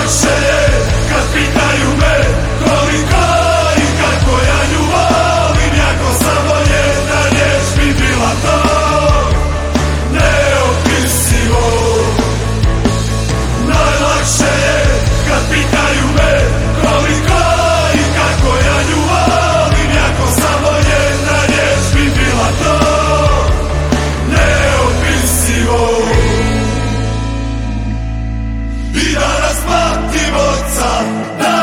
Najlakše je kad pitaju me koliko i kako ja nju volim, jako samo jedna riječ bi bila to, neopisivo. Najlakše je kad pitaju me koliko i kako ja nju volim, jako samo jedna riječ bi bila to, neopisivo. I danas patim oca,